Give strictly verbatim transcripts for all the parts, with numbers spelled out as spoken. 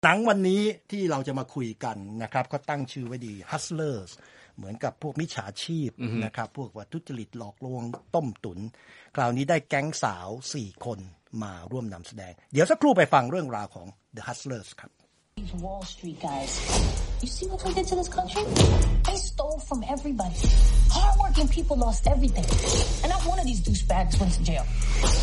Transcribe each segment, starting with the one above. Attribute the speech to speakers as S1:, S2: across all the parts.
S1: หนังวันนี้ที่เราจะมาคุยกันนะครับก็ตั้งชื่อไว้ดี Hustlers เหมือนกับพวกมิจฉาชีพนะครับพวกวัตถุจริตหลอกลวงต้มตุ๋นคราวนี้ได้แก๊งสาวสี่คนมาร่วมนำแสดงเดี๋ยวสักครู่ไปฟังเรื่องราวของ The Hustlers ครับ
S2: These Wall Street guys. You see what they did to this country? They stole from everybody. Hardworking people lost everything. And not one of these douchebags went to jail.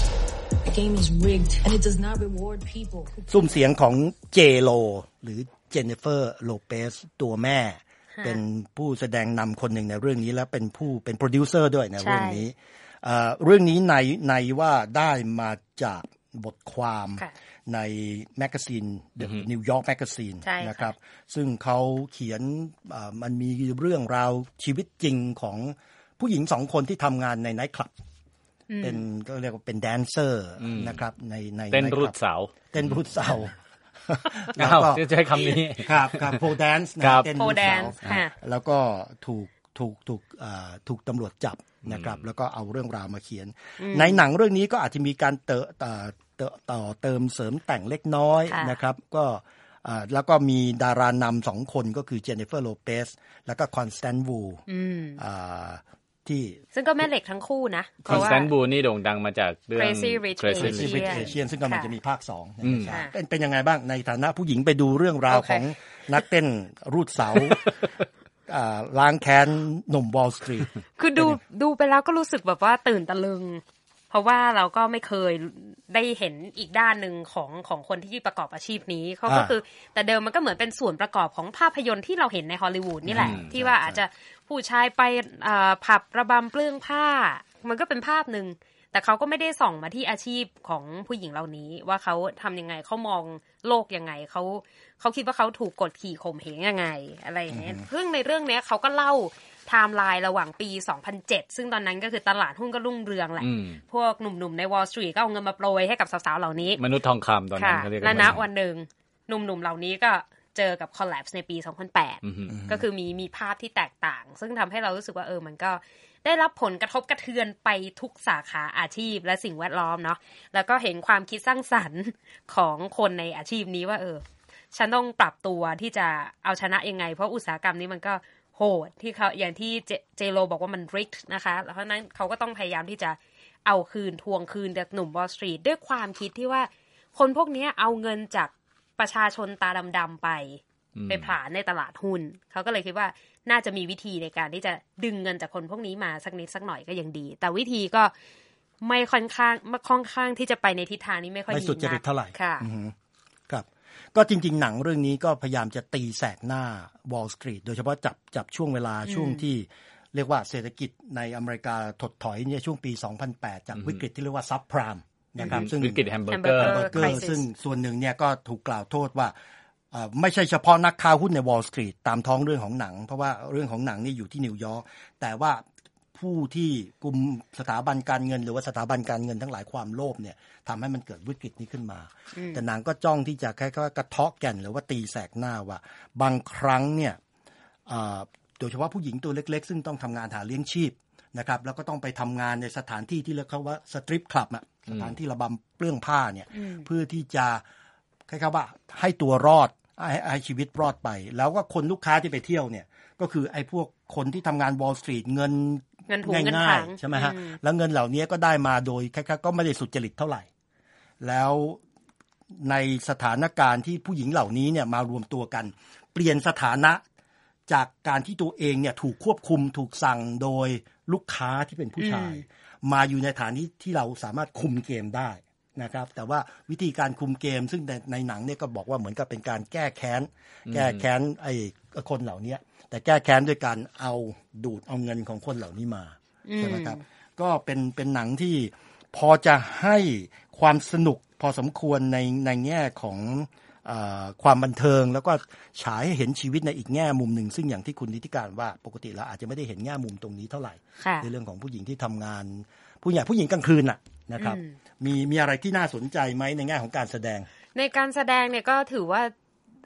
S2: The game is rigged and it does not reward people.
S1: ซุ้มเสียงของเจโลหรือเจนนิเฟอร์โลเปสตัวแม่เป็นผู้แสดงนำคนหนึ่งในเรื่องนี้และเป็นผู้เป็นโปรดิวเซอร์ด้วยในเรื่องนี้เรื่องนี้ในในว่าได้มาจากบทความในแมกกาซีน The New York Magazine นะครับซึ่งเขาเขียนมันมีเรื่องราวชีวิตจริงของผู้หญิงสองคนที่ทำงานในไนท์คลับเป็นก็เรียกว่าเป็นแดนเซอร์นะครับในใน
S3: เต้นรูดเสา
S1: เต้นรูดเสา
S3: แล้วก็จะใช้คำนี้
S1: ครับครับโพแดนซ์นะ
S4: เต้นรูดเสา
S1: แล้วก็ถูกถูกถูกถูกตำรวจจับนะครับแล้วก็เอาเรื่องราวมาเขียนในหนังเรื่องนี้ก็อาจจะมีการเตะต่อเติมเสริมแต่งเล็กน้อยนะครับก็แล้วก็มีดารานำสองคนก็คือเจนนิเฟอร์โลเปสแล้วก็คอนสแตนต์วูที่
S4: ซึ่งก็แม่เหล็กทั้งคู่นะ
S3: คอนสแตนต์วูนี่โด่งดังมาจากเรื่อง
S4: Crazy Rich
S1: Asian ซึ่งกำลังจะมีภาคสองเป็นเป็นยังไงบ้างในฐานะผู้หญิงไปดูเรื่องราวของนักเต้นรูดเสาล้างแค้นหนุ่ม Wall Street
S4: คือดูดูไปแล้วก็รู้สึกแบบว่าตื่นตะลึงเพราะว่าเราก็ไม่เคยได้เห็นอีกด้านหนึ่งของของคนที่ประกอบอาชีพนี้เขาก็คือแต่เดิมมันก็เหมือนเป็นส่วนประกอบของภาพยนตร์ที่เราเห็นในฮอลลีวูดนี่แหละที่ว่าอาจจะผู้ชายไปผับระบำเปลื้องผ้ามันก็เป็นภาพนึงแต่เขาก็ไม่ได้ส่องมาที่อาชีพของผู้หญิงเหล่านี้ว่าเขาทำยังไงเขามองโลกยังไงเขาเขาคิดว่าเขาถูกกดขี่ข่มเหงยังไงอะไรอย่างเงี้ยซึ่งในเรื่องนี้เขาก็เล่าไทม์ไลน์ระหว่างปีสองพันเจ็ดซึ่งตอนนั้นก็คือตลาดหุ้นก็รุ่งเรืองแหละพวกหนุ่มๆใน Wall Street ก็เอาเงินมาโปรยให้กับสาวๆเหล่านี้
S3: มนุษย์ทองคำตอนนั้นเขาเรียก
S4: กันและณวันหนึ่งหนุ่มๆเหล่านี้ก็เจอกับ collapse ในปีสองพันแปดก็คือมีมีภาพที่แตกต่างซึ่งทำให้เรารู้สึกว่าเออมันก็ได้รับผลกระทบกระเทือนไปทุกสาขาอาชีพและสิ่งแวดล้อมเนาะแล้วก็เห็นความคิดสร้างสรรค์ของคนในอาชีพนี้ว่าเออฉันต้องปรับตัวที่จะเอาชนะยังไงเพราะอุตสาหกรรมนี้มันก็โหดที่เขาอย่างที่เจโรบอกว่ามัน rigged นะคะเพราะนั้นเขาก็ต้องพยายามที่จะเอาคืนทวงคืนจากหนุ่ม Wall Street ด้วยความคิดที่ว่าคนพวกนี้เอาเงินจากประชาชนตาดำๆไปไปผลาญในตลาดหุ้นเขาก็เลยคิดว่าน่าจะมีวิธีในการที่จะดึงเงินจากคนพวกนี้มาสักนิดสักหน่อยก็ยังดีแต่วิธีก็ไม่ค่อนข้างค่อนข้างที่จะไปในทิศทางนี้ไม่ค่อยดี
S1: ไม่สุดจริตเท่าไหร่
S4: ค่ะ
S1: ครับก็จริงๆหนังเรื่องนี้ก็พยายามจะตีแสกหน้า Wall Street โดยเฉพาะจับจับช่วงเวลาช่วงที่เรียกว่าเศรษฐกิจในอเมริกาถดถอยเนี่ยช่วงปีสองพันแปดจากวิกฤตที่เรียกว่าซับไพรม์นะครับซึ่ง
S3: วิกฤตแฮมเบอร์เกอร์
S1: ซึ่งส่วนหนึ่งเนี่ยก็ถูกกล่าวโทษว่าไม่ใช่เฉพาะนักค้าหุ้นใน Wall Street ตามท้องเรื่องของหนังเพราะว่าเรื่องของหนังนี่อยู่ที่นิวยอร์กแต่ว่าผู้ที่กุมสถาบันการเงินหรือว่าสถาบันการเงินทั้งหลายความโลภเนี่ยทำให้มันเกิดวิกฤตนี้ขึ้นมาแต่หนังก็จ้องที่จะแค่กระเทาะแก่นหรือว่าตีแสกหน้าว่าบางครั้งเนี่ยโดยเฉพาะผู้หญิงตัวเล็กๆซึ่งต้องทำงานหาเลี้ยงชีพนะครับแล้วก็ต้องไปทำงานในสถานที่ที่เรียกว่าสตริปคลับอะสถานที่ระบำเปลื้องผ้าเนี่ยเพื่อที่จะคล้ายๆว่าให้ตัวรอดให้ให้ชีวิตรอดไปแล้วก็คนลูกค้าที่ไปเที่ยวเนี่ยก็คือไอ้พวกคนที่ทำงาน Wall Street เงินง่ายๆใช่ไหมฮะแล้วเงินเหล่านี้ก็ได้มาโดยคล้ายๆก็ไม่ได้สุจริตเท่าไหร่แล้วในสถานการณ์ที่ผู้หญิงเหล่านี้เนี่ยมารวมตัวกันเปลี่ยนสถานะจากการที่ตัวเองเนี่ยถูกควบคุมถูกสั่งโดยลูกค้าที่เป็นผู้ชายมาอยู่ในฐานะที่เราสามารถคุมเกมได้นะครับแต่ว่าวิธีการคุมเกมซึ่งในในหนังเนี่ยก็บอกว่าเหมือนกับเป็นการแก้แค้นแก้แค้นไอ้คนเหล่านี้แต่แก้แค้นด้วยการเอาดูดเอาเงินของคนเหล่านี้มาใช่ไหมครับก็เป็นเป็นหนังที่พอจะให้ความสนุกพอสมควรในในแง่ของเอ่อความบันเทิงแล้วก็ฉายให้เห็นชีวิตในอีกแง่มุมหนึ่งซึ่งอย่างที่คุณนิติการว่าปกติแล้วอาจจะไม่ได้เห็นแง่มุมตรงนี้เท่าไหร่ในเรื่องของผู้หญิงที่ทำงานผู้ใหญ่ผู้หญิงกลางคืนน่ะนะครับมีมีอะไรที่น่าสนใจไหมในแง่ของการแสดง
S4: ในการแสดงเนี่ยก็ถือว่า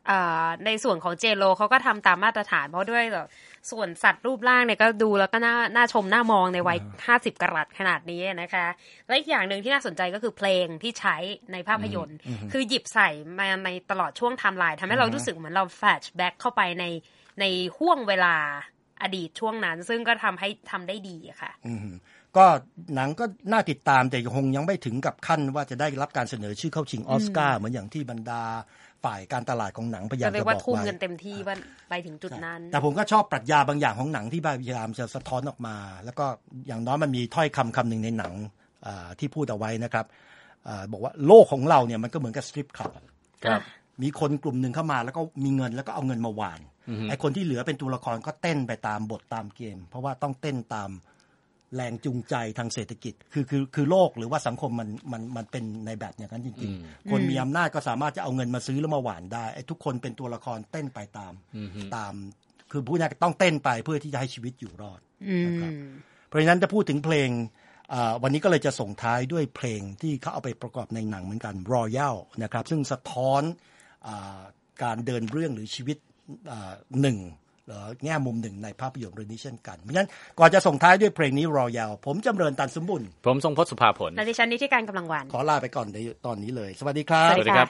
S4: ในส่วนของเจโลเขาก็ทำตามมาตรฐานเพราะด้วยแบบส่วนสัตว์รูปร่างเนี่ยก็ดูแล้วก็น่าน่าชมน่ามองในวัยห้าสิบกรัตขนาดนี้นะคะและอีกอย่างนึงที่น่าสนใจก็คือเพลงที่ใช้ในภาพยนตร์คือหยิบใส่มาในตลอดช่วงไทม์ไลน์ทำให้เรารู้สึกเหมือนเราแฟลชแบ็กเข้าไปในในห่วงเวลาอดีตช่วงนั้นซึ่งก็ทำให้ทำได้ดีค่ะ
S1: ก็หนังก็น่าติดตามแต่คงยังไม่ถึงกับขั้นว่าจะได้รับการเสนอชื่อเข้าชิงออสการ์เหมือนอย่างที่บรรดาฝ่ายการตลาดของหนังพยายามจะบอกไว้
S4: ว่าทุ่มเงินเต็มที่ว่าไปถึงจุดนั้น
S1: แต่ผมก็ชอบปรัชญาบางอย่างของหนังที่พยายามจะสะท้อนออกมาแล้วก็อย่างน้อยมันมีถ้อยคำคำหนึ่งในหนังที่พูดเอาไว้นะครับบอกว่าโลกของเราเนี่ยมันก็เหมือนกับสตริปคลับมีคนกลุ่มหนึ่งเข้ามาแล้วก็มีเงินแล้วก็เอาเงินมาหว่านไอ้คนที่เหลือเป็นตัวละครก็เต้นไปตามบทตามเกมเพราะว่าต้องเต้นตามแรงจูงใจทางเศรษฐกิจคือคือคือโลกหรือว่าสังคมมันมันมันเป็นในแบบอย่างนั้นจริงๆคนมีอำนาจก็สามารถจะเอาเงินมาซื้อแล้วมาหว่านได้ไอ้ทุกคนเป็นตัวละครเต้นไปตามตามคือผู้นี้ต้องเต้นไปเพื่อที่จะให้ชีวิตอยู่รอดนะครับเพราะฉะนั้นจะพูดถึงเพลงวันนี้ก็เลยจะส่งท้ายด้วยเพลงที่เขาเอาไปประกอบในหนังเหมือนกัน Royal นะครับซึ่งสะท้อนการเดินเรื่องหรือชีวิตหนึ่งหรือแง่มุมหนึ่งในภาพยนตร์เรื่องนี้เช่นกันเพราะฉะนั้นก่อนจะส่งท้ายด้วยเพลงนี้ Royal ผมจำเริญตันสมบุญ
S3: ผมทรงพจน์สุภาผล
S4: และดิฉันนิติการกำลังวาน
S1: ขอลาไปก่อนในตอนนี้เลยสวัสดีครับ
S4: สวัสดีครับ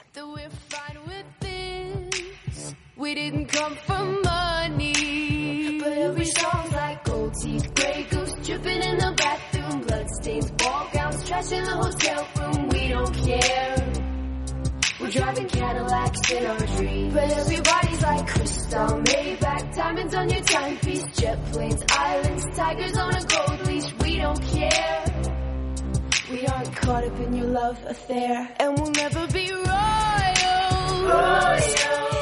S5: We didn't come from money but every song's like gold teeth gray goose dripping in the bathroom bloodstains ball gowns trash in the hotel room we don't care we're driving Cadillacs in our dreams but everybody's like crystal Maybach diamonds on your timepiece jet planes islands tigers on a gold leash we don't care we aren't caught up in your love affair and we'll never be royal royal